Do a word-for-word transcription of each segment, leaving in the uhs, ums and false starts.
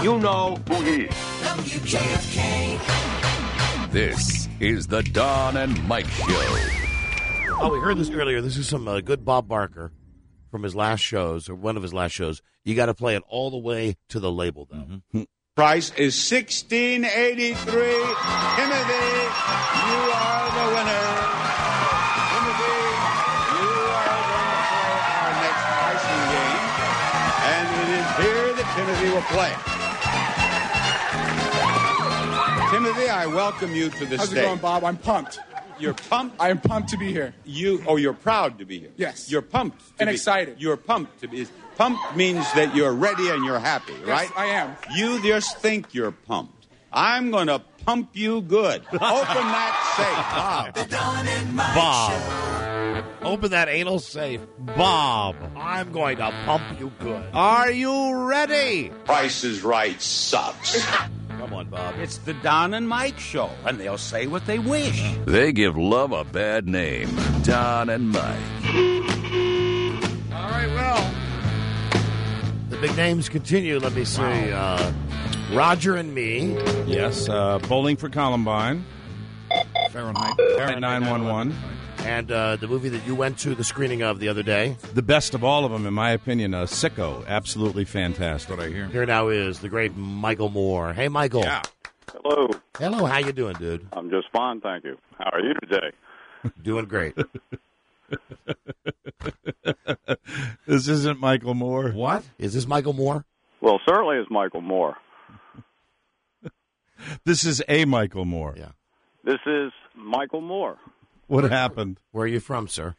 You know who he is. W J F K. This is the Don and Mike Show. Oh, we heard this earlier. This is some uh, good Bob Barker from his last shows, or one of his last shows. You got to play it all the way to the label, though. Mm-hmm. Price is sixteen eighty-three. Timothy, you are the winner. Timothy, you are going to play our next pricing game, and it is here that Timothy will play. Timothy, I welcome you to the How's stage. it going, Bob? I'm pumped. You're pumped? I am pumped to be here. You, oh, you're proud to be here. Yes. You're pumped. To And be, excited. You're pumped to be. Pumped means that you're ready and you're happy, right? Yes, I am. You just think you're pumped. I'm going to pump you good. Open that safe, Bob. The Don and Mike Bob. Show. Open that anal safe. Bob, I'm going to pump you good. Are you ready? Price is Right sucks. Come on, Bob. It's the Don and Mike Show, and they'll say what they wish. They give love a bad name. Don and Mike. All right, well. The big names continue. Let me see. Uh, Roger and Me. Yes, uh, Bowling for Columbine. Fahrenheit. Fahrenheit nine one one. And uh, the movie that you went to the screening of the other day. The best of all of them, in my opinion, uh, Sicko. Absolutely fantastic. That's what I hear. Here now is the great Michael Moore. Hey, Michael. Yeah. Hello. Hello, how you doing, dude? I'm just fine, thank you. How are you today? Doing great. This isn't Michael Moore. What? Is this Michael Moore? Well, certainly it's Michael Moore. This is a Michael Moore. Yeah. This is Michael Moore. What happened? Where are you from, sir?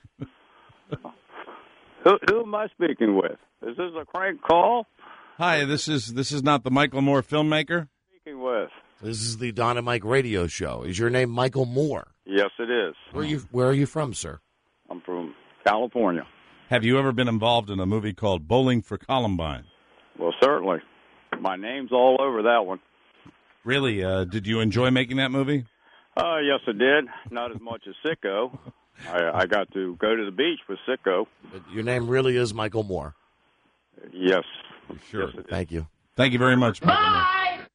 Who, who am I speaking with? Is this a crank call? Hi, this is this is not the Michael Moore filmmaker? Speaking with. This is the Don and Mike radio show. Is your name Michael Moore? Yes, it is. Where are you, where are you from, sir? I'm from California. Have you ever been involved in a movie called Bowling for Columbine? Well, certainly. My name's all over that one. Really? Uh, did you enjoy making that movie? Uh, yes, I did. Not as much as Sicko. I, I got to go to the beach with Sicko. But your name really is Michael Moore. Yes. Sure. Yes, it is. Thank you. Thank you very much, Michael Moore.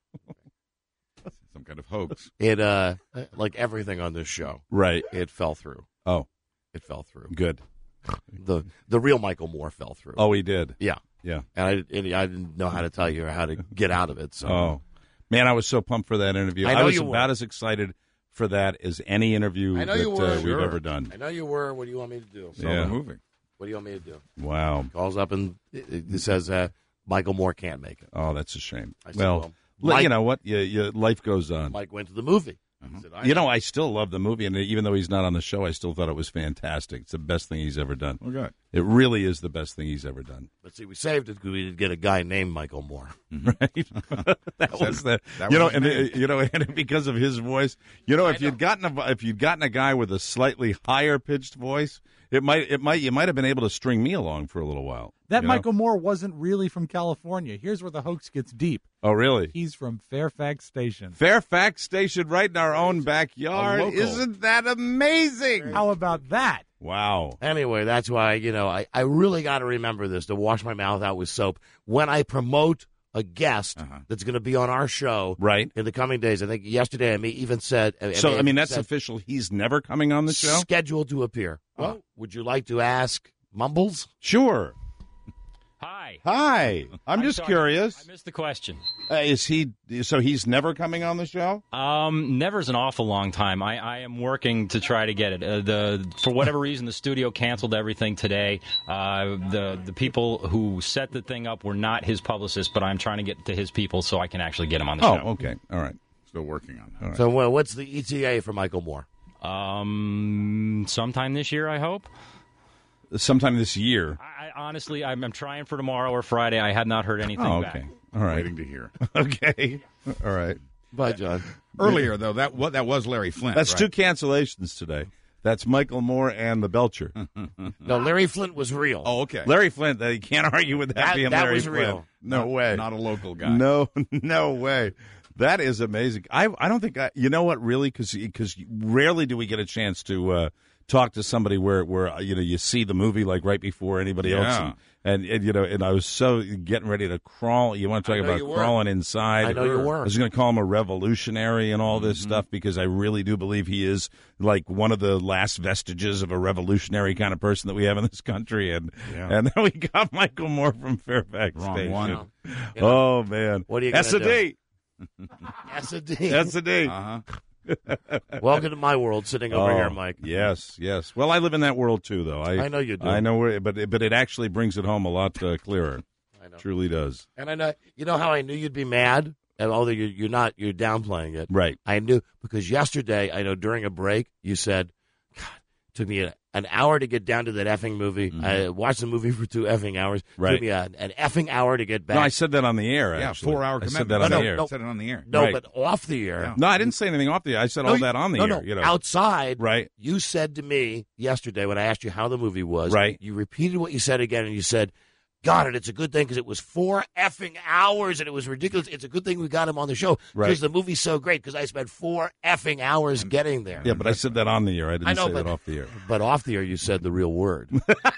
Some kind of hoax. It, uh, like everything on this show, Right. it fell through. Oh, It fell through. good. The the real Michael Moore fell through. Oh, he did. Yeah. Yeah. And I, and I didn't know how to tell you or how to get out of it. So. Oh, man, I was so pumped for that interview. I know was you about were. as excited for that as any interview I know that you were. uh, we've Sure. ever done. I know you were. What do you want me to do? Saw Yeah. the movie. What do you want me to do? Wow. Calls up and it, it says uh, Michael Moore can't make it. Oh, that's a shame. I said, Well, well, li- Mike- you know what? You, you, life goes on. Mike went to the movie. He said, I You know, I still love the movie, and even though he's not on the show, I still thought it was fantastic. It's the best thing he's ever done. Oh, good. It really is the best thing he's ever done. But see, we saved it because we did get a guy named Michael Moore. Right? that was the that you was know, his and name. you know, and because of his voice, you know, if you'd gotten a if you'd gotten a guy with a slightly higher pitched voice, it might it might you might have been able to string me along for a little while. That you know? Michael Moore wasn't really from California. Here's where the hoax gets deep. Oh, really? He's from Fairfax Station. Fairfax Station, right in our own backyard. A local. Isn't that amazing? How about that? Wow. Anyway, that's why, you know, I, I really got to remember this, to wash my mouth out with soap. When I promote a guest Uh-huh. that's going to be on our show Right. in the coming days, I think yesterday I may even said. So, I mean, that's said, official. He's never coming on the show? scheduled to appear. Well, would you like to ask Mumbles? Sure. Hi. Hi. I'm, I'm just sorry. curious. I missed the question. Uh, is he, so he's never coming on the show? Um, never's an awful long time. I, I am working to try to get it. Uh, the for whatever reason, the studio canceled everything today. Uh, the the people who set the thing up were not his publicists, but I'm trying to get to his people so I can actually get him on the Oh, show. okay. All right. Still working on that. So well, what's the E T A for Michael Moore? Um, sometime this year, I hope. Sometime this year. I, I honestly, I'm, I'm trying for tomorrow or Friday. I had not heard anything Oh, back. okay. All right. Waiting to hear. Okay. All right. Bye, John. Earlier, though, that what that was Larry Flint. That's right? two cancellations today. That's Michael Moore and the Belcher. No, Larry Flint was real. Oh, okay. Larry Flint, uh, you can't argue with that, That- being that Larry was Flint. real. No Not- way. Not a local guy. No, no way. That is amazing. I I don't think I. You know what? Really, because because rarely do we get a chance to uh, talk to somebody where where you know you see the movie like right before anybody else, Yeah. and, and, and you know, and I was so getting ready to crawl. You want to I talk know about you were. crawling inside? I know you were. I was going to call him a revolutionary and all this stuff because I really do believe he is like one of the last vestiges of a revolutionary kind of person that we have in this country. And Yeah. and then we got Michael Moore from Fairfax Wrong Station. one. You know, Oh man, What are you That's gonna a D. That's a D. That's a D. Uh-huh. Welcome to my world, sitting over Oh, here, Mike. Yes, yes. Well, I live in that world too, though. I, I know you do. I know where, but it- but it actually brings it home a lot uh, clearer. I know. Truly does. And I know, you know how I knew you'd be mad? And although you're, you're not, you're downplaying it. Right. I knew because yesterday, I know during a break, you said, God, it took me a, an hour to get down to that effing movie. I watched the movie for two effing hours. Mm-hmm. Right. Took me a, an effing hour to get back. No, I said that on the air. Yeah, Actually. four-hour I commitment. said that on No, the no, air. no. Said it on the air. No, Right. but off the air. Yeah. No, I didn't say anything off the air. I said No, all you- that on the no, air. no. You know. Outside, Right. you said to me yesterday when I asked you how the movie was, Right. you repeated what you said again, and you said, God, and it's a good thing because it was four effing hours and it was ridiculous. It's a good thing we got him on the show because Right. the movie's so great because I spent four effing hours getting there. Yeah, but I said that on the air. I didn't I know, say but- that off the air. But off the air, you said the real word.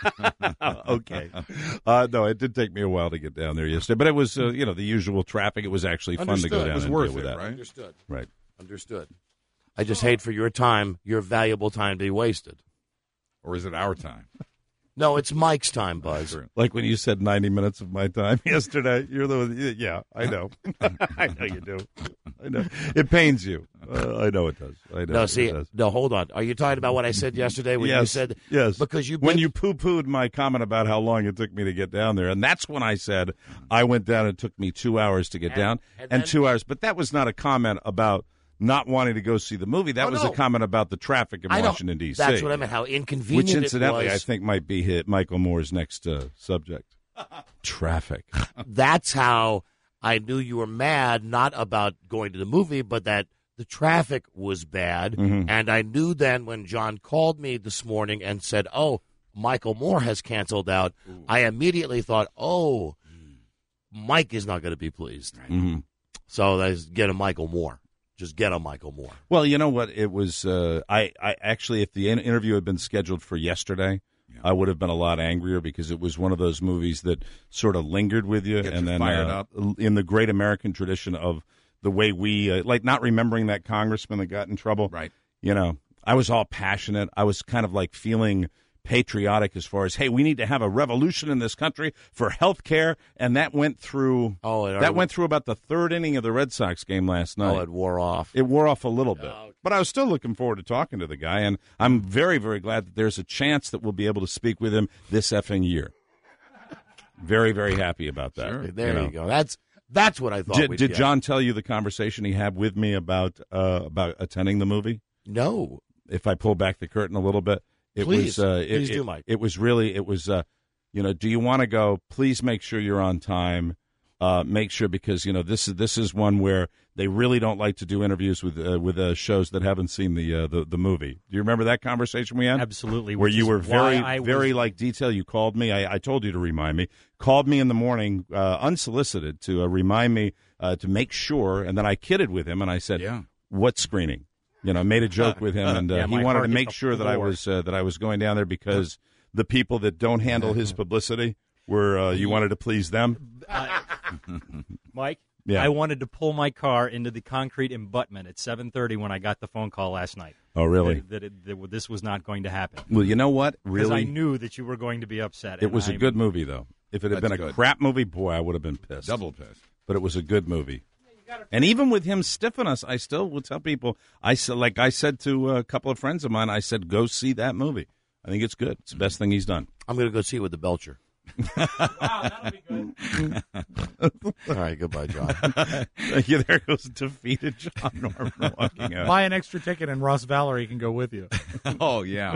Okay. Uh, no, it did take me a while to get down there yesterday, but it was uh, you know the usual traffic. It was actually fun to Understood. go It down was and worth deal with it, that. right? Understood. Right. Understood. I just hate for your time, your valuable time, to be wasted. Or is it our time? No, it's Mike's time, Buzz. True. Like when you said ninety minutes of my time yesterday. You're the yeah. I know. I know you do. I know it pains you. Uh, I know it does. I know. No, it see, does. no, hold on. Are you talking about what I said yesterday when yes, you said yes because you when been- you poo-pooed my comment about how long it took me to get down there, and that's when I said I went down. It took me two hours to get And- down, and and, then- two hours. But that was not a comment about not wanting to go see the movie. That Oh, was no. a comment about the traffic in I know. Washington D C. That's what I meant. How inconvenient Which, incidentally, it I was. think might be hit Michael Moore's next uh, subject. Traffic. That's how I knew you were mad, not about going to the movie, but that the traffic was bad. Mm-hmm. And I knew then when John called me this morning and said, oh, Michael Moore has canceled out, I immediately thought, oh, Mike is not going to be pleased. hmm So let's get a Michael Moore. Just get a Michael Moore. Well, you know what? It was. Uh, I, I actually, if the in- interview had been scheduled for yesterday, I would have been a lot angrier because it was one of those movies that sort of lingered with you, Gets and you then fired uh, up. in the great American tradition of the way we uh, like not remembering that congressman that got in trouble. Right. You know, I was all passionate. I was kind of like feeling patriotic as far as, hey, we need to have a revolution in this country for health care, and that went through. Oh, it that went through about the third inning of the Red Sox game last night. Oh, it wore off. It wore off a little bit. Oh. But I was still looking forward to talking to the guy, and I'm very, very glad that there's a chance that we'll be able to speak with him this effing year. Very, very happy about that. Sure. There you, know. go. That's that's what I thought. Did, we'd did get. John tell you the conversation he had with me about uh, about attending the movie? No. If I pull back the curtain a little bit, it Please. was uh, it, Please do, it- Mike. It was really it was uh, you know, do you want to go? Please make sure you're on time. Uh, make sure because you know this is this is one where they really don't like to do interviews with uh, with uh, shows that haven't seen the, uh, the the movie. Do you remember that conversation we had? Absolutely. Where which you is were why very I was- very like detail. You called me. I, I told you to remind me. Called me in the morning, uh, unsolicited, to uh, remind me uh, to make sure. And then I kidded with him and I said, Yeah. "What screening?" You know, made a joke with him, and uh, Yeah, he my wanted heart to hit make the sure that I floor. was uh, that I was going down there because the people that don't handle his publicity were uh, you wanted to please them. Mike, Yeah. I wanted to pull my car into the concrete embutment at seven thirty when I got the phone call last night. Oh, really? That, that, it, that this was not going to happen. Well, you know what? Because Really, I knew that you were going to be upset. it and was a I'm- good movie, though. If it had That's been a good. crap movie, boy, I would have been pissed. Double pissed. But it was a good movie. And even with him stiffing us, I still will tell people. I said, like I said to a couple of friends of mine, I said, go see that movie. I think it's good. It's the best thing he's done. I'm going to go see it with the Belcher. Wow, that'll be good. All right, goodbye, John. Yeah, there goes defeated John Norman walking out. Buy an extra ticket and Ross Valerie can go with you. Oh, yeah.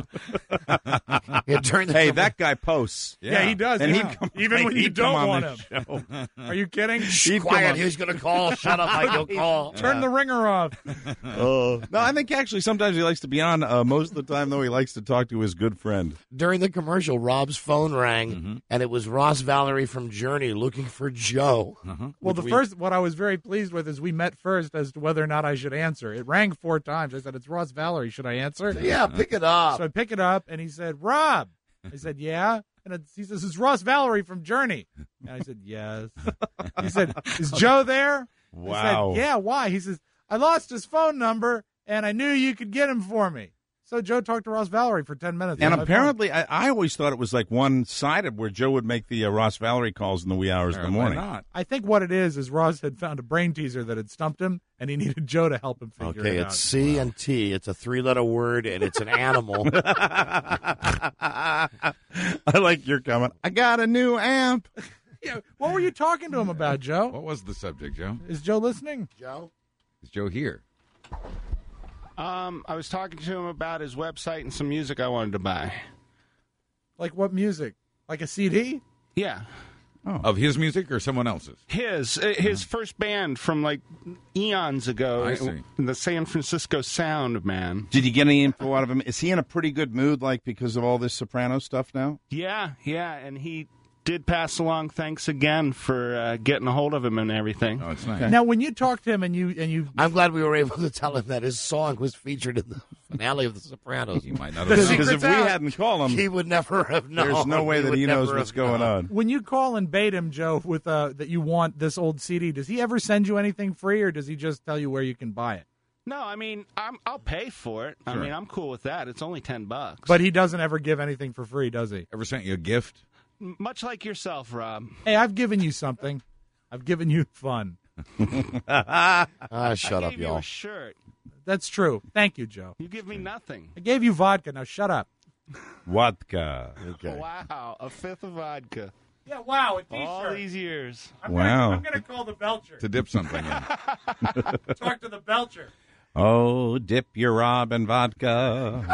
Yeah, during the Hey, that guy posts. Yeah, he does. And yeah. he'd come, Even when he'd you come don't on want this him. show. Are you kidding? He'd come quiet. on- He's going to call. Shut up, Mike. He'll call. Turn the ringer off. Oh. No, I think actually sometimes he likes to be on. Uh, most of the time, though, he likes to talk to his good friend. During the commercial, Rob's phone rang, Mm-hmm. and it was Ross Valerie from Journey looking for Joe. Uh-huh. Well, the we- first, what I was very pleased with is we met first as to whether or not I should answer. It rang four times. I said, it's Ross Valerie. Should I answer? Yeah, pick it up. So I pick it up, and he said, Rob. I said, yeah. And it's, he says, it's Ross Valerie from Journey. And I said, yes. He said, is Joe there? Wow. I said, yeah, why? He says, I lost his phone number, and I knew you could get him for me. So Joe talked to Ross Valerie for ten minutes. And on my apparently, I, I always thought it was like one-sided, where Joe would make the uh, Ross Valerie calls in the wee hours of the morning. Not? phone. I think what it is is Ross had found a brain teaser that had stumped him, and he needed Joe to help him figure Okay, it out. it's C and T. It's a three-letter word, and it's an animal. I like your comment. I got a new amp. Yeah, what were you talking to him about, Joe? What was the subject, Joe? Is Joe listening? Joe? Is Joe here? Um, I was talking to him about his website and some music I wanted to buy. Like what music? Like a C D? Yeah. Oh. Of his music or someone else's? His uh, his first band from like eons ago. I see. The San Francisco Sound, man. Did you get any info out of him? Is he in a pretty good mood, like, because of all this Soprano stuff now? Yeah, yeah, and he did pass along thanks again for uh, getting a hold of him and everything. Oh, it's nice. Now, when you talk to him and you and you, I'm glad we were able to tell him that his song was featured in the finale of The Sopranos. He might not The have known. Because if we secret's out. hadn't called him, He would never have known. there's no way that would he knows never what's have going known. on. when you call and bait him, Joe, with uh, that you want this old C D, does he ever send you anything free, or does he just tell you where you can buy it? No, I mean, I'm, I'll pay for it. I Sure. mean, I'm cool with that. It's only ten bucks. But he doesn't ever give anything for free, does he? Ever sent you a gift? M- much like yourself, Rob. Hey, I've given you something. I've given you fun. Ah, shut I up, gave you y'all. a shirt. That's true. Thank you, Joe. You give me nothing. I gave you vodka. Now shut up. Vodka. Okay. Wow, a fifth of vodka. Yeah, wow, a All these years. I'm Wow. Gonna, I'm going to call the Belcher. To dip something in. Talk to the Belcher. Oh, dip your Rob in vodka.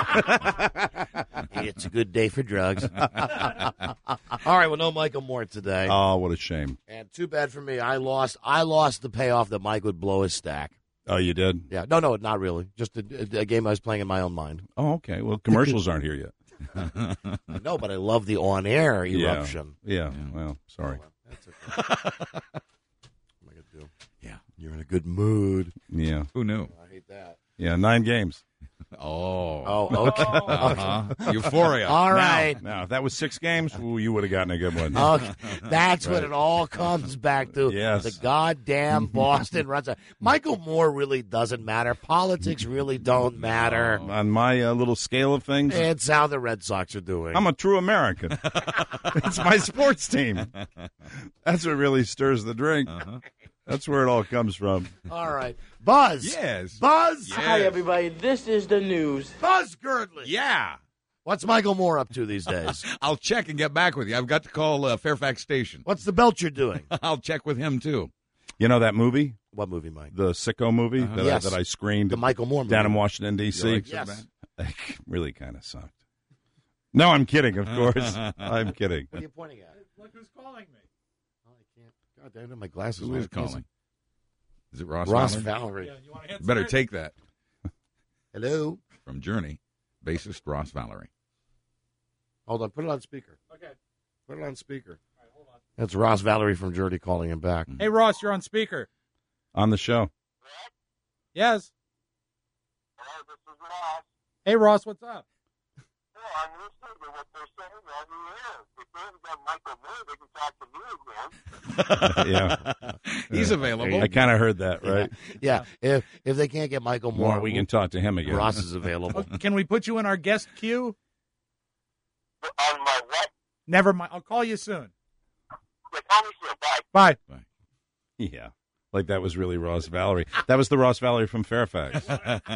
It's a good day for drugs. All right, well, no Michael Moore today. Oh, what a shame. And too bad for me. I lost I lost the payoff that Mike would blow his stack. Oh, you did? Yeah. No, no, not really. Just a, a game I was playing in my own mind. Oh, okay. Well, commercials aren't here yet. I know, but I love the on-air eruption. Yeah. yeah. Well, sorry. That's okay. What am I going to do? Yeah. You're in a good mood. Yeah. Who knew? I hate that. Yeah, nine games. Oh. Oh, okay. Uh-huh. Euphoria. All Now- right. Now, if that was six games, ooh, you would have gotten a good one. Okay. That's what it all comes back to. Yes. The goddamn Boston Red Sox. Michael Moore really doesn't matter. Politics really don't matter. On my uh, little scale of things, It's how the Red Sox are doing. I'm a true American. It's my sports team. That's what really stirs the drink. Uh-huh. That's where it all comes from. All right. Buzz. Yes. Buzz. Yes. Hi, everybody. This is the news. Buzz Girdley. Yeah. What's Michael Moore up to these days? I'll check and get back with you. I've got to call uh, Fairfax Station. What's the Belcher doing? I'll check with him, too. You know that movie? What movie, Mike? The Sicko movie Uh-huh. that, Yes. I, that I screened The Michael Moore movie. down in Washington, D C You like Yes. so really kind of sucked. No, I'm kidding, of course. I'm kidding. What are you pointing at? Look who's calling me. Oh, I can't. God damn it, my glasses. Who is I can't calling? Is it Ross? Ross Valerie? Valerie. Yeah, you want to answer Better it? take that Hello. from Journey, bassist Ross Valerie. Hold on. Put it on speaker. Okay. Put it on speaker. All right, hold on. That's Ross Valerie from Journey calling him back. Hey, Ross, you're on speaker. On the show. Yes. Hey, Ross, what's up? Yeah. He's available. I kind of heard that, right? Yeah. If if they can't get Michael Moore, Well, we can talk to him again. Ross is available. Oh, can we put you in our guest queue? On my what? Never mind. I'll call you soon. Yeah, call me soon. Bye. Bye. Yeah. Like that was really Ross Valerie. That was the Ross Valerie from Fairfax.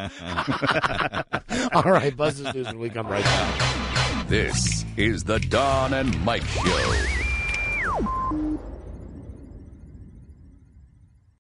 All right, Buzz's News when we come right back. This is the Don and Mike Show.